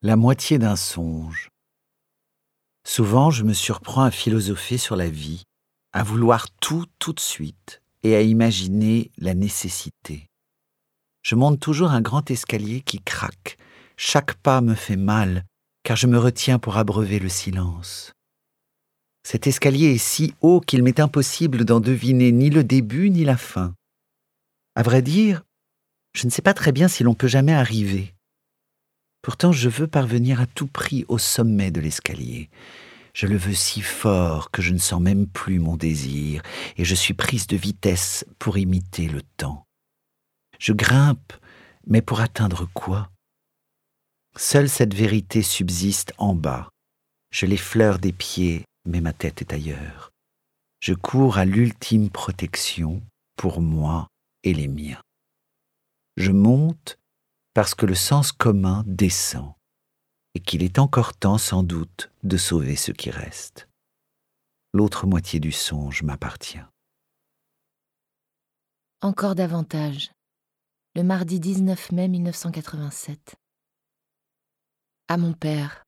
La moitié d'un songe. Souvent, je me surprends à philosopher sur la vie, à vouloir tout de suite et à imaginer la nécessité. Je monte toujours un grand escalier qui craque. Chaque pas me fait mal, car je me retiens pour abreuver le silence. Cet escalier est si haut qu'il m'est impossible d'en deviner ni le début ni la fin. À vrai dire, je ne sais pas très bien si l'on peut jamais arriver. Pourtant, je veux parvenir à tout prix au sommet de l'escalier. Je le veux si fort que je ne sens même plus mon désir, et je suis prise de vitesse pour imiter le temps. Je grimpe, mais pour atteindre quoi ? Seule cette vérité subsiste en bas. Je l'effleure des pieds, mais ma tête est ailleurs. Je cours à l'ultime protection pour moi et les miens. Je monte parce que le sens commun descend et qu'il est encore temps sans doute de sauver ce qui reste. L'autre moitié du songe m'appartient. Encore davantage. Le mardi 19 mai 1987. À mon père.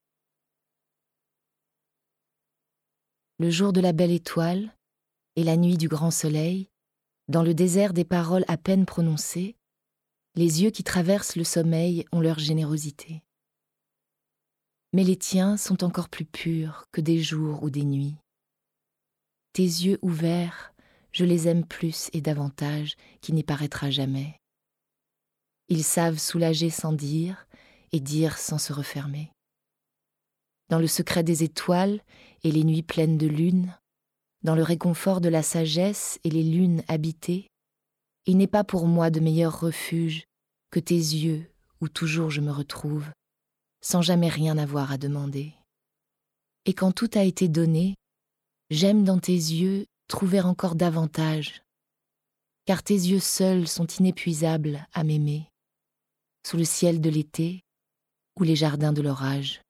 Le jour de la belle étoile et la nuit du grand soleil, dans le désert des paroles à peine prononcées, les yeux qui traversent le sommeil ont leur générosité. Mais les tiens sont encore plus purs que des jours ou des nuits. Tes yeux ouverts, je les aime plus et davantage qu'il n'y paraîtra jamais. Ils savent soulager sans dire et dire sans se refermer. Dans le secret des étoiles et les nuits pleines de lune, dans le réconfort de la sagesse et les lunes habitées, il n'est pas pour moi de meilleur refuge que tes yeux où toujours je me retrouve, sans jamais rien avoir à demander. Et quand tout a été donné, j'aime dans tes yeux trouver encore davantage, car tes yeux seuls sont inépuisables à m'aimer, sous le ciel de l'été ou les jardins de l'orage.